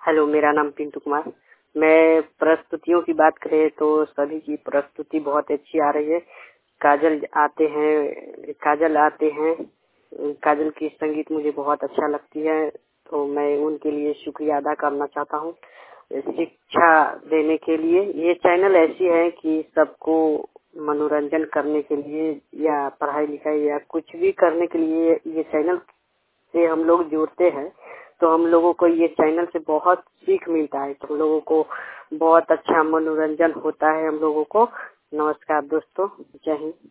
Hello, मेरा नाम पिंटू कुमार। मैं प्रस्तुतियों की बात करें तो सभी की प्रस्तुति बहुत अच्छी आ रही है। काजल आते हैं। काजल की संगीत मुझे बहुत अच्छा लगती है, तो मैं उनके लिए शुक्रिया अदा करना चाहता हूँ। शिक्षा देने के लिए ये चैनल ऐसी है कि सबको मनोरंजन करने के लिए या पढ़ाई लिखाई या कुछ भी करने के लिए ये चैनल से हम लोग जुड़ते हैं, तो हम लोगों को ये चैनल से बहुत सीख मिलता है। तो हम लोगों को बहुत अच्छा मनोरंजन होता है हम लोगों को। नमस्कार दोस्तों, जय हिंद।